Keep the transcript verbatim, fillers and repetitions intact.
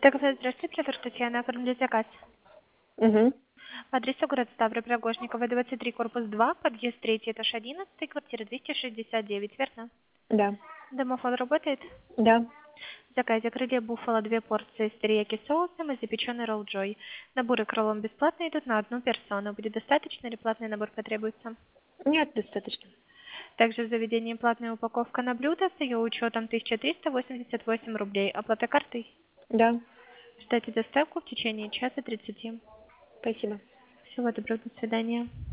Так, здравствуйте, оператор Татьяна, оформлять заказ. Угу. Адрес город Ставрополь, Рогожникова, двадцать три, корпус два, подъезд три, этаж одиннадцать, квартира двести шестьдесят девять, верно? Да. Домофон работает? Да. В заказе крылья буффало, две порции с терияки соусом и запеченный ролл Джой. Наборы кролом бесплатно идут на одну персону. Будет достаточно или платный набор потребуется? Нет, достаточно. Также в заведении платная упаковка на блюдо с ее учетом тысяча триста восемьдесят восемь рублей. Оплата картой? Да. Ждайте доставку в течение часа тридцати. Спасибо. Всего доброго, до свидания.